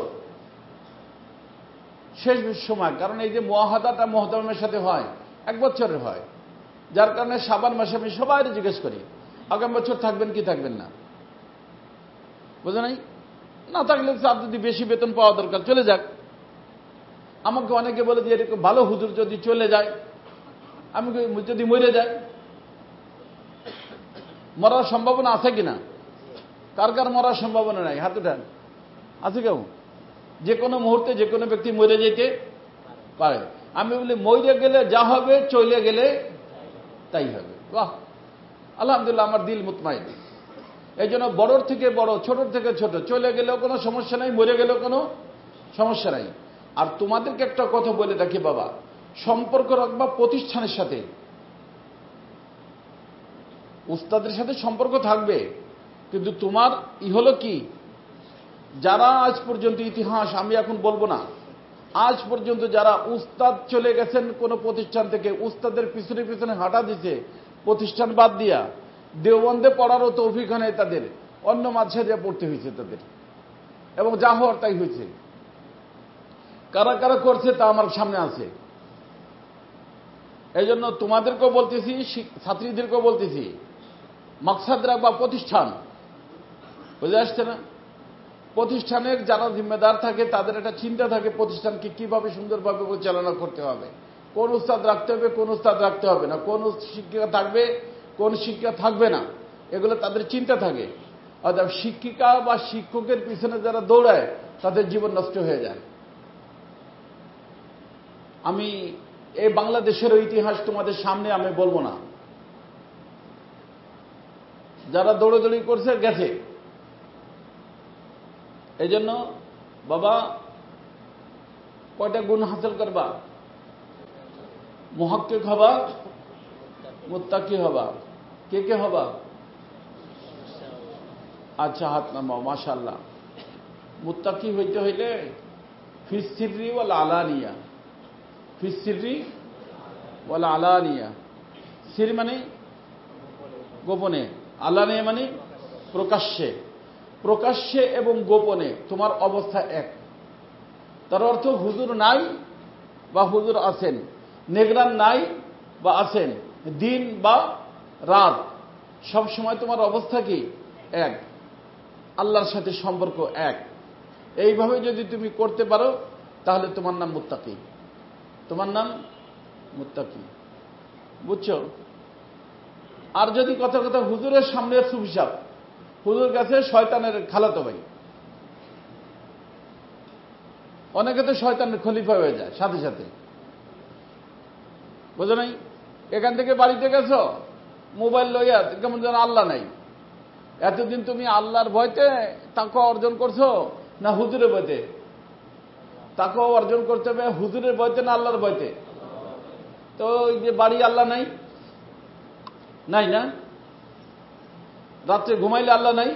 শেষ সময়, কারণ এই যে মুআহাদাটা মুহতারামের সাথে হয়, 1 বছরের হয়, যার কারণে শাবান মাসে আমি সবাই জিজ্ঞেস করি আগামী বছর থাকবেন কি থাকবেন না, বুঝো নাই? না থাকলে স্যার যদি বেশি বেতন পাওয়া দরকার চলে যাক। আমাকে অনেকে বলে যে এরকম ভালো হুজুর যদি চলে যায়, আমি যদি মরে যাই, মরার সম্ভাবনা আছে কিনা? কার কার মরার সম্ভাবনা নাই? হাত উঠান। আছে কেউ? যে কোনো মুহূর্তে যে কোনো ব্যক্তি মরে যেতে পারে। আমি বলি মরে গেলে যা হবে, চলে গেলে তাই হবে। বাহ, আলহামদুলিল্লাহ, আমার দিল মুতমাইন। এই জন্য বড়র থেকে বড়, ছোটর থেকে ছোট, চলে গেলেও কোনো সমস্যা নাই, মরে গেলেও কোনো সমস্যা নাই। আর তোমাদেরকে একটা কথা বলে রাখি বাবা, সম্পর্ক রাখবা প্রতিষ্ঠানের সাথে, উস্তাদের সাথে সম্পর্ক থাকবে, কিন্তু তোমার হলো কি, যারা আজ পর্যন্ত ইতিহাস আমি এখন বলবো না, আজ পর্যন্ত যারা উস্তাদ চলে গেছেন কোন প্রতিষ্ঠান থেকে, উস্তাদের পিছনে পিছনে হাঁটা দিছে, প্রতিষ্ঠান বাদ দিয়া দেওবন্দে পড়ারও তৌফিক হয় নাই তাদের, অন্য মাঝে পড়তে হয়েছে তাদের, এবং যা হওয়ার তাই হয়েছে। কারা কারা করছে তা আমার সামনে আছে। এই জন্য তোমাদেরকেও বলতেছি, ছাত্রীদেরকেও বলতেছি, মাকসাদ রাখবা প্রতিষ্ঠান। বুঝে আসছে না? প্রতিষ্ঠানের যারা জিম্মেদার থাকে তাদের একটা চিন্তা থাকে প্রতিষ্ঠানকে কিভাবে সুন্দরভাবে পরিচালনা করতে হবে, কোন উস্তাদ রাখতে হবে, কোন উস্তাদ রাখতে হবে না, কোন শিক্ষিকা থাকবে, কোন শিক্ষিকা থাকবে না, এগুলো তাদের চিন্তা থাকে। অর্থাৎ শিক্ষিকা বা শিক্ষকের পিছনে যারা দৌড়ায় তাদের জীবন নষ্ট হয়ে যায়। আমি এই বাংলাদেশের ইতিহাস তোমাদের সামনে আমি বলবো না, যারা দৌড়াদৌড়ি করছে গেছে। এই জন্য বাবা কয়টা গুণ হাসিল করবা? মুহাক্কিক হবা, মুত্তাকি হবা। কে কে হবা? আচ্ছা, হাত নামাও। মাশাআল্লাহ। মুত্তাকি হইতে হইলে ফিস সিররি ওয়াল আলানিয়া, ফিস সিররি ওয়াল আলানিয়া। সির মানে গোপনে, আলানিয়া মানে প্রকাশ্যে। প্রকাশ্যে এবং গোপনে তোমার অবস্থা এক। তার অর্থ হুজুর নাই বা হুজুর আছেন, নেগরান নাই বা আছেন, দিন বা রাত, সব সময় তোমার অবস্থা কি? এক। আল্লাহর সাথে সম্পর্ক এক। এইভাবে যদি তুমি করতে পারো তাহলে তোমার নাম মুত্তাকি, তোমার নাম মুত্তাকি। বুঝছো? আর যদি কথা কথা হুজুরের সামনে সুবিশাপ, হুজুর কাছে শয়তানের খালাতো ভাই, অনেকে তো শয়তানের খলিফা হয়ে যায় সাথে সাথে। বুঝো নাই? এখান থেকে বাড়িতে গেছো মোবাইল লইয়া, কেমন যেন আল্লাহ নাই। এতদিন তুমি আল্লাহর ভয়তে তাকওয়া অর্জন করছো না হুজুরের ভয়তে? তাকওয়া অর্জন করতে হবে হুজুরের ভয়তে না আল্লাহর ভয়তে? তো ওই যে বাড়ি আল্লাহ নাই, নাই না? রাত্রে ঘুমাইলে আল্লাহ নাই?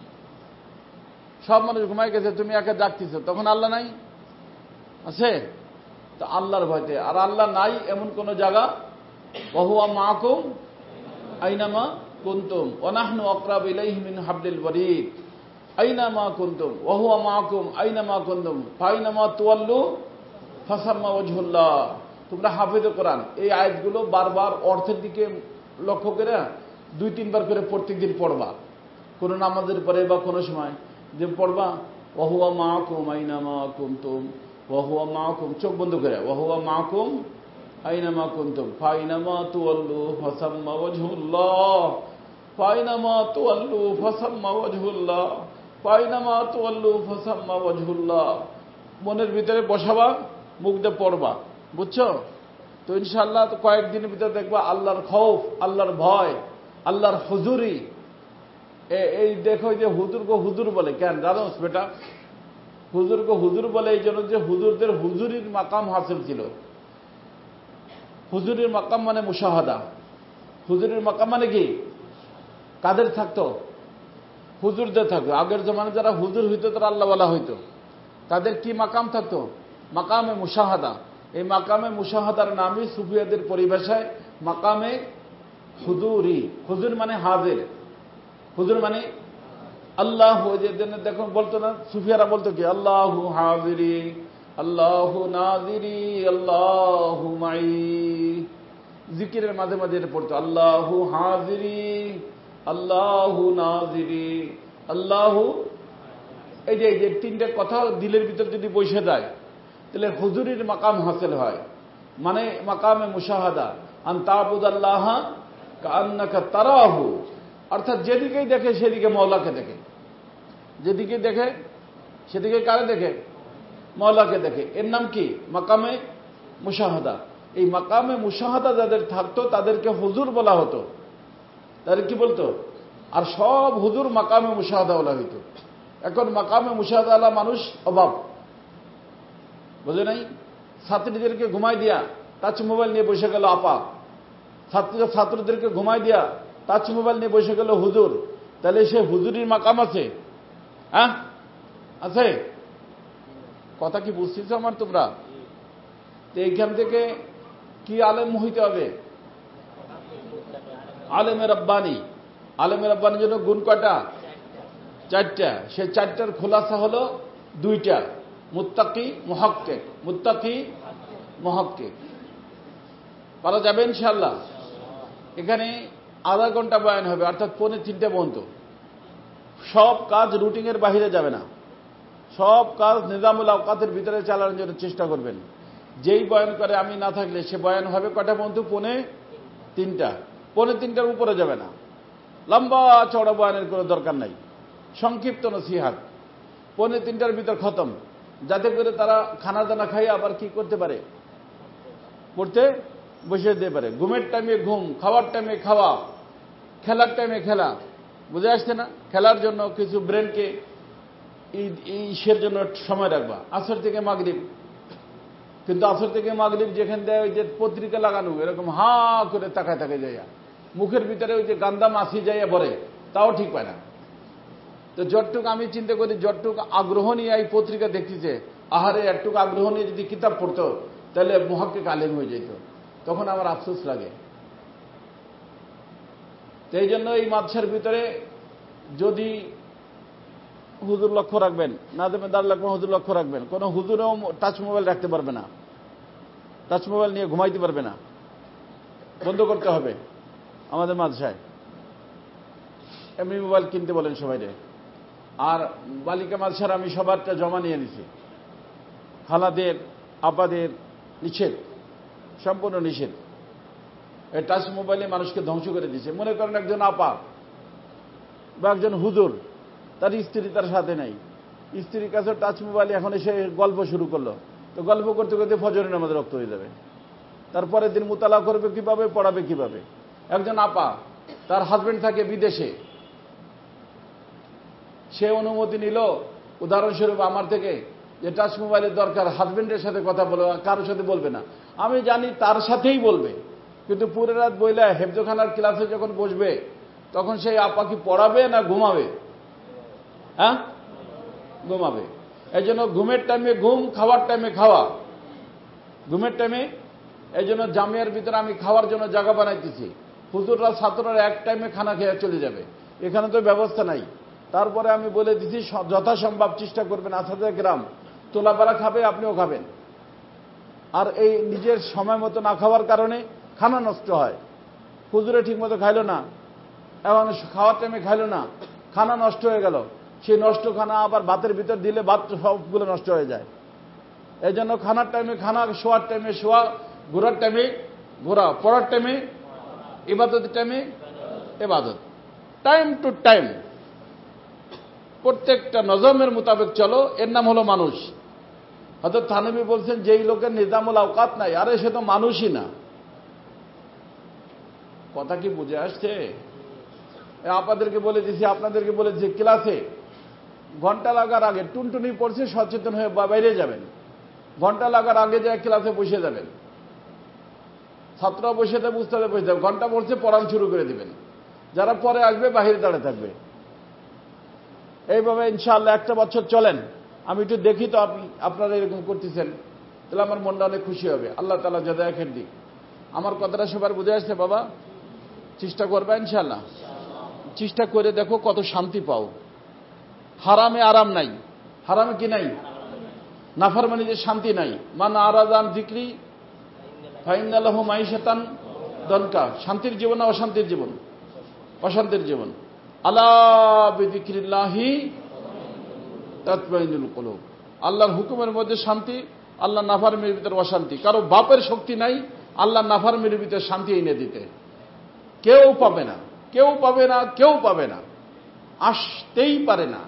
সব মানুষ ঘুমাই গেছে, তুমি একা জাগতেছ, তখন আল্লাহ নাই? আছে তো আল্লাহর ভয়তে। আর আল্লাহ নাই এমন কোন জায়গা, ওয়াহুয়া মাআকুম আইনামা কুনতুম ওয়া নাহনু আকরাবু ইলাইহি মিন হাবলিল ওয়ারিদ আইনামা কুনতুম ওয়াহুয়া মাআকুম আইনামা কুনতুম ফাইনামা তুওয়াল্লু ফাসাম্মা ওয়াজহুল্লাহ। তোমরা হাফেজে কোরআন এই আয়াতগুলো বারবার অর্থের দিকে লক্ষ্য করে 2-3 বার করে প্রত্যেকদিন পড়বা। কোন নামাজের পরে বা কোনো সময় যে পড়বা ওয়াহুয়া মাআকুম আইনামা কুনতুম, ওয়াহুয়া মাআকুম, চোখ বন্ধ করে, ওয়াহুয়া মাআকুম আইনামা কুনতুম ফাইনামা তুওয়াল্লু ফাসাম্মা ওয়াজহুল্লাহ, ফাইনামা তুওয়াল্লু ফাসাম্মা ওয়াজহুল্লাহ, ফাইনামা তুওয়াল্লু ফাসাম্মা ওয়াজহুল্লাহ। মনের ভিতরে বসাবা, মুখ দিয়ে পড়বা। বুঝছো? তো ইনশাআল্লাহ তো কয়েকদিনের ভিতরে দেখবা আল্লাহর খৌফ, আল্লাহর ভয়, আল্লাহর হুজুরি। এই দেখো যে হুজুরকে হুজুর বলে কেন জানো বেটা? হুজুরকে হুজুর বলে এই জন্য যে হুজুরদের হুজুরির মাকাম হাসিল ছিল। হুজুরির মাকাম মানে মুশাহাদা। হুজুরির মাকাম মানে কি? কাদের থাকতো? হুজুরদের থাকতো। আগের জমানে যারা হুজুর হইতো তারা আল্লাহওয়ালা হইতো, তাদের কি মাকাম থাকতো? মাকামে মুশাহাদা। এই মাকামে মুশাহাদার নামই সুফিয়াদের পরিভাষায় মাকামে হুজুরি। হুজুর মানে হাজির, হুজুর মানে আল্লাহ। দেখো বলতো না সুফিয়ারা, বলতো কি? আল্লাহু হাজিরি, আল্লাহু নাজিরি, আল্লাহু মাই। জিকিরের মাঝে মাঝে এটা পড়তো, আল্লাহু হাজিরি, আল্লাহু নাজিরি, আল্লাহু। এই যে তিনটা কথা দিলের ভিতর যদি বসে যায় তাহলে হুজুরির মাকাম হাসিল হয়। মানে মাকামে মুশাহাদা, আন তা'বুদাল্লাহ কাআন্নাকা তারাহু। অর্থাৎ যেদিকেই দেখে সেদিকে মওলাকে দেখে, যেদিকে দেখে সেদিকে কারে দেখে? মওলাকে দেখে। এর নাম কি? মাকামে মুশাহাদা। এই মাকামে মুশাহাদা যাদের থাকতো তাদেরকে হুজুর বলা হতো। তাদের কি বলতো? আর সব হুজুর মাকামে মুশাহাদা বলা হইত। এখন মাকামে মুশাহাদা আলা মানুষ অভাব, বুঝে নাই? ছাত্রীদেরকে ঘুমাই দিয়া টাচ মোবাইল নিয়ে বসে গেল আপা, ছাত্রদেরকে ঘুমাই দিয়া টাচ মোবাইল নিয়ে বসে গেল হুজুর। তাহলে সে হুজুরির মাকাম আছে? হ্যাঁ আছে? কথা কি বুঝতেছ আমার তোমরা? তো এইখান থেকে কি আলেম হইতে হবে? আলেমে রব্বানি। আলেমে রব্বানির জন্য গুণ কয়টা? 4টা। সে 4টার খোলাসা হলো 2টা, মুত্তাকি মুহাক্কিক। মুত্তাকি মুহাক্কিক। পারা যাবে ইনশাআল্লাহ? এখানে আধা ঘন্টা বয়ান হবে, অর্থাৎ 2:45 পর্যন্ত। সব কাজ রুটিনের বাহিরে যাবে না। সব কাজ নিজামুল আওকাতের ভিতরে চালানোর জন্য চেষ্টা করবেন। যেই বয়ান করে আমি না থাকলে সে বয়ান হবে কটা বন্ধু? 2:45। 2:45টার উপরে যাবে না। লম্বা চড়া বয়ানের কোনো দরকার নাই, সংক্ষিপ্ত নসিহাত 2:45টার ভিতর খতম, যাতে করে তারা খানা দানা খাইয়ে আবার কি করতে পারে, পড়তে বসে দিতে পারে। ঘুমের টাইমে ঘুম, খাওয়ার টাইমে খাওয়া, খেলার টাইমে খেলা। বুঝে আসছে না? খেলার জন্য কিছু ব্রেনকে ঈদের জন্য সময় রাখবা। আসর থেকে মাগরিব, কিন্তু আসর থেকে মাগরিব যেখানে দেয় ওই যে পত্রিকা লাগানো, এরকম হা করে তাকায় তাকায় যাইয়া, মুখের ভিতরে ওই যে গান্দা মাছি যাইয়া ভরে, তাও ঠিক পায় না। তো যতটুকু আমি চিন্তা করি, যতটুকু আগ্রহ নিয়ে এই পত্রিকা দেখতেছে, আহারে একটুকু আগ্রহ নিয়ে যদি কিতাব পড়তো তাহলে মুহাক্কিক আলেম হয়ে যেত, তখন আমার আফসোস লাগে। তো এই জন্য এই মাদ্রাসার ভিতরে যদি হুজুর লক্ষ্য রাখবেন, নাজেমেদার লাগবে হুজুর লক্ষ্য রাখবেন, কোনো হুজুরেও টাচ মোবাইল রাখতে পারবে না, টাচ মোবাইল নিয়ে ঘুমাইতে পারবে না, বন্ধ করতে হবে আমাদের মাদ্রাসায়। এমনি মোবাইল কিনতে বলেন সবাইরে। আর বালিকা মাদ্রাসার আমি সবারটা জমা নিয়ে নিছি, খালাদের আপাদের নিষেধ, সম্পূর্ণ নিষেধ। এই টাচ মোবাইলে মানুষকে ধ্বংস করে দিচ্ছে। মনে করেন একজন আপা বা একজন হুজুর, তার স্ত্রী তার সাথে নাই, স্ত্রীর কাছে টাচ মোবাইলে এখন এসে গল্প শুরু করলো, তো গল্প করতে করতে ফজরের নামাজে রক্ত হয়ে যাবে। তারপরের দিন মুতালা করবে কিভাবে, পড়াবে কিভাবে? একজন আপা, তার হাজবেন্ড থাকে বিদেশে, সে অনুমতি নিল উদাহরণস্বরূপ আমার থেকে যে টাচ মোবাইলের দরকার, হাজবেন্ডের সাথে কথা বলবে, কারোর সাথে বলবে না। আমি জানি তার সাথেই বলবে, কিন্তু পুরো রাত বইলা হেফজখানার ক্লাসে যখন বসবে তখন সেই আপা কি পড়াবে না ঘুমাবে? হ্যাঁ, ঘুমাবে। এই জন্য ঘুমের টাইমে ঘুম, খাওয়ার টাইমে খাওয়া। ঘুমের টাইমে এই জন্য জামিয়ার ভিতরে আমি খাওয়ার জন্য জায়গা বানাইতেছি, হুজুররা ছাত্ররা এক টাইমে খানা খেয়ে চলে যাবে, এখানে তো ব্যবস্থা নাই। তারপরে আমি বলে দিচ্ছি যথাসম্ভব চেষ্টা করবেন, আসাদে গ্রাম তোলাপাড়া খাবে, আপনিও খাবেন। আর এই নিজের সময় মতো না খাওয়ার কারণে খানা নষ্ট হয়। হুজুরে ঠিক মতো খাইল না, এবং খাওয়ার টাইমে খাইল না, খানা নষ্ট হয়ে গেল। সেই নষ্ট খানা আবার ভাতের ভিতর দিলে ভাত সবগুলো নষ্ট হয়ে যায়। এই জন্য খানার টাইমে খানা, শোয়ার টাইমে শোয়া, ঘোরার টাইমে ঘোরা, পড়ার টাইমে ইবাদতের টাইমে ইবাদত, টাইম টু টাইম প্রত্যেকটা নজমের মোতাবেক চলো। এর নাম হলো মানুষ। হযরত থানভী বলছেন, যেই লোকের নিজামুল আওকাত নাই, আরে সে তো মানুষই না। কথা কি বুঝে আসছে? আপনাদেরকে বলে দিছি, আপনাদেরকে বলে দিছি, ক্লাসে ঘন্টা লাগার আগে, টুনটুনি পড়ছে সচেতন হয়ে বাইরে যাবেন, ঘন্টা লাগার আগে যায় ক্লাসে বসে যাবেন। ছাত্ররা বসে দেবে, উস্তাদে বসে যাবে, ঘন্টা পড়ছে পড়ান শুরু করে দিবেন। যারা পরে আসবে বাহিরে দাঁড়িয়ে থাকবে। এইভাবে ইনশাআল্লাহ একটা বছর চলেন। আমি একটু দেখি তো আপনারা এরকম করতেছেন, তাহলে আমার মনটা অনেক খুশি হবে। আল্লাহ তাআলা জাযায়ে খায়ের দিক। আমার কথাটা সবার বুঝে আসছে বাবা? চেষ্টা করবে ইনশাআল্লাহ। চেষ্টা করে দেখো কত শান্তি পাও। হারামে আরাম নাই। হারামে কি নাই? নাফরমানিতে শান্তি নাই। মান আরাদান যিকরি ফাইন্না লাহু মাইশাতান দনকা। শান্তির জীবন না অশান্তির জীবন? অশান্তির জীবন। আলা বিযিকরিল্লাহি তাতমাইন্নুল কুলুব। আল্লাহর হুকুমের মধ্যে শান্তি, আল্লাহ নাফরমানির ভিতরে অশান্তি। কারো বাপের শক্তি নাই আল্লাহ নাফরমানির ভিতরে শান্তি এনে দিতে। কেউ পাবে না, কেউ পাবে না, কেউ পাবে না, আসতেই পারে না।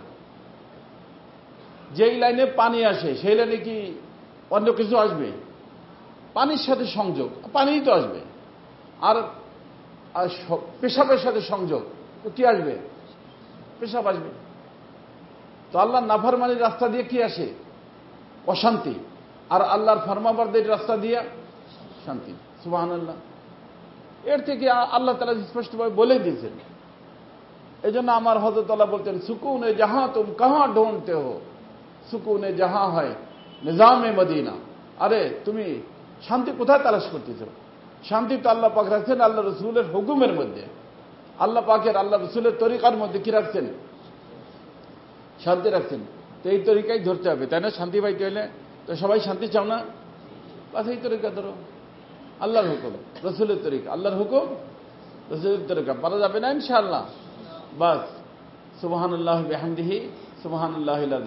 যেই লাইনে পানি আসে সেই লাইনে কি অন্য কিছু আসবে? পানির সাথে সংযোগ, পানিই তো আসবে। আর পেশাবের সাথে সংযোগ, তো কি আসবে? পেশাব আসবে। তো আল্লাহর নাফরমানির রাস্তা দিয়ে কি আসে? অশান্তি। আর আল্লাহর ফরমাবরদের রাস্তা দিয়ে শান্তি। সুবহানাল্লাহ। এর থেকে আল্লাহ তাআলা স্পষ্টভাবে বলে দিয়েছেন। এই জন্য আমার হযরত আল্লাহ বলতেন, সুকুনে জাহাঁ তুম কাহাঁ ঢুঁড়তে হো, সুকুনে জাহাঁ হয় নিজামে মদিনা। আরে তুমি শান্তি কোথায় তালাশ করতেছ? শান্তি তো আল্লাহ পাক রাখছেন আল্লাহ রসুলের হুকুমের মধ্যে, আল্লাহ পাকের আল্লাহ রসুলের তরিকার মধ্যে কি রাখছেন? শান্তি রাখছেন। তো এই তরিকাই ধরতে হবে, তাই না? শান্তি পাইতে হলে তো সবাই শান্তি চাও না? বাস এই তরিকা ধরো, আল্লাহর হুকুম, রসুলের তরিকা, আল্লাহর হুকুম, রসুলের তরিকা। পারা যাবে না ইনশাআল্লাহ? বাস। সুবহানাল্লাহি বিহামদিহি, সুবহানাল্লাহিল আযীম।